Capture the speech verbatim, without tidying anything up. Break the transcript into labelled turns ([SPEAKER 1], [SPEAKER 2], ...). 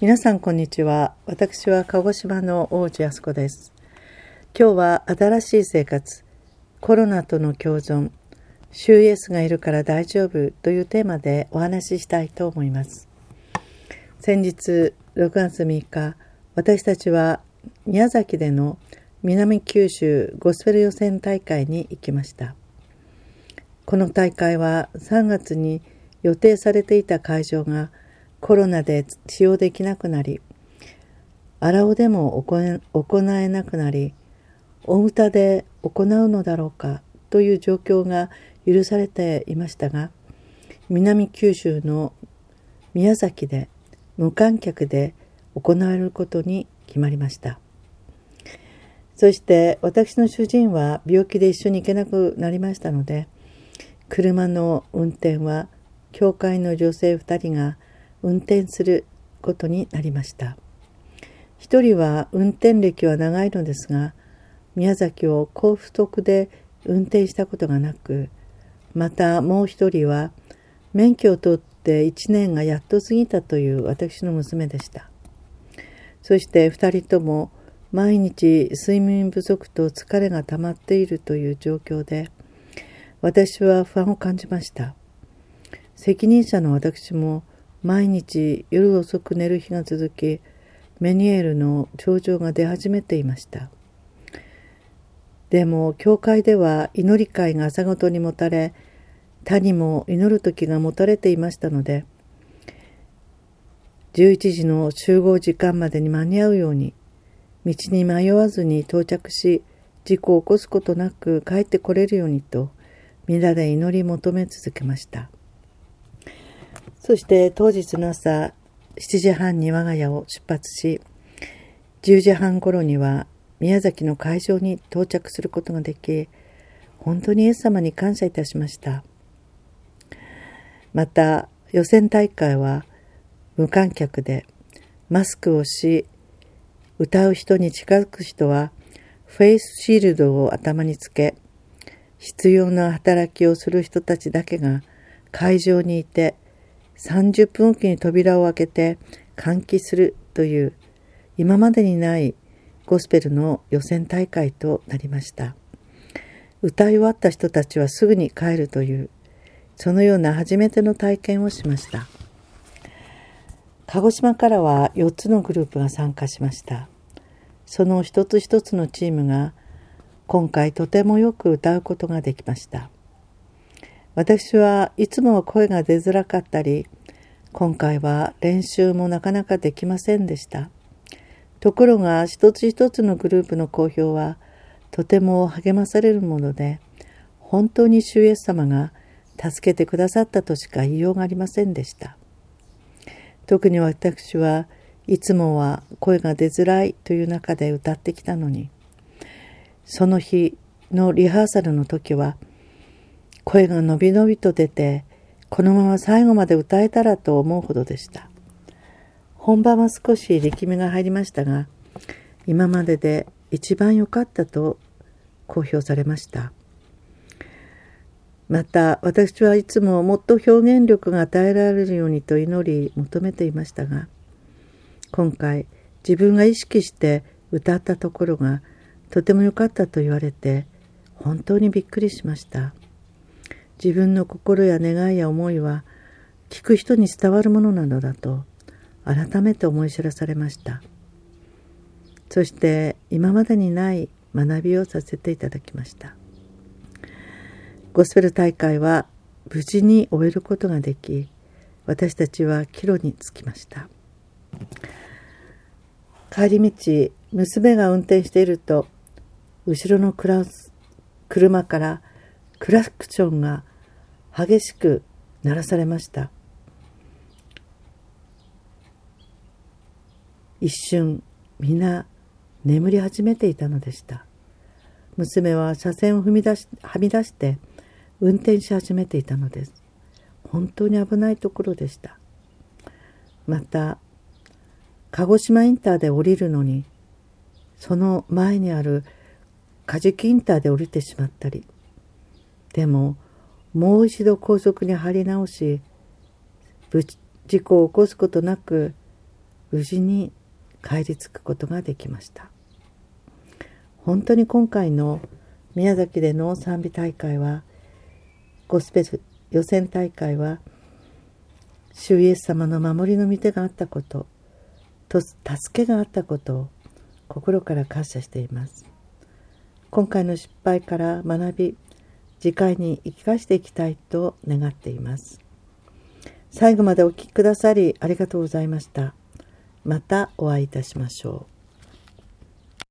[SPEAKER 1] 皆さんこんにちは。私は鹿児島の王子安子です。今日は新しい生活、コロナとの共存、主イエスがいるから大丈夫というテーマでお話ししたいと思います。先日ろくがつみっか、私たちは宮崎での南九州ゴスペル予選大会に行きました。この大会はさんがつに予定されていた会場がコロナで使用できなくなり、荒尾でも行えなくなり、大牟田で行うのだろうかという状況が許されていましたが、南九州の宮崎で無観客で行われることに決まりました。そして私の主人は病気で一緒に行けなくなりましたので、車の運転は教会の女性ふたりが運転することになりました。一人は運転歴は長いのですが、宮崎を高速で運転したことがなく、またもう一人は免許を取っていちねんがやっと過ぎたという私の娘でした。そして二人とも毎日睡眠不足と疲れが溜まっているという状況で、私は不安を感じました。責任者の私も毎日夜遅く寝る日が続き、メニエールの症状が出始めていました。でも教会では祈り会が朝ごとに持たれ、他にも祈る時が持たれていましたので、じゅういちじの集合時間までに間に合うように、道に迷わずに到着し、事故を起こすことなく帰ってこれるようにと、皆で祈り求め続けました。そして当日の朝しちじはんに我が家を出発し、じゅうじはん頃には宮崎の会場に到着することができ、本当にイエス様に感謝いたしました。また予選大会は無観客で、マスクをし、歌う人に近づく人はフェイスシールドを頭につけ、必要な働きをする人たちだけが会場にいて、さんじゅっぷんおきに扉を開けて換気するという今までにないゴスペルの予選大会となりました。歌い終わった人たちはすぐに帰るという、そのような初めての体験をしました。鹿児島からはよっつのグループが参加しました。その一つ一つのチームが今回とてもよく歌うことができました。私はいつもは声が出づらかったり、今回は練習もなかなかできませんでした。ところが一つ一つのグループの好評はとても励まされるもので、本当に主イエス様が助けてくださったとしか言いようがありませんでした。特に私はいつもは声が出づらいという中で歌ってきたのに、その日のリハーサルの時は声がのびのびと出て、このまま最後まで歌えたらと思うほどでした。本番は少し力みが入りましたが、今までで一番良かったと公表されました。また私はいつももっと表現力が与えられるようにと祈り求めていましたが、今回自分が意識して歌ったところがとても良かったと言われて、本当にびっくりしました。自分の心や願いや思いは聞く人に伝わるものなのだと改めて思い知らされました。そして今までにない学びをさせていただきました。ゴスペル大会は無事に終えることができ、私たちは帰路に着きました。帰り道、娘が運転していると、後ろの車からクラクションが激しく鳴らされました。一瞬皆眠り始めていたのでした。娘は車線を踏み出しはみ出して運転し始めていたのです。本当に危ないところでした。また鹿児島インターで降りるのに、その前にある梶木インターで降りてしまったり、でももう一度高速に張り直し、事故を起こすことなく無事に帰り着くことができました。本当に今回の宮崎での賛美大会は、ゴスペル予選大会は、主イエス様の守りの御手があったこと、と助けがあったことを心から感謝しています。今回の失敗から学び、次回に生かしていきたいと願っています。最後までお聞きくださりありがとうございました。またお会いいたしましょう。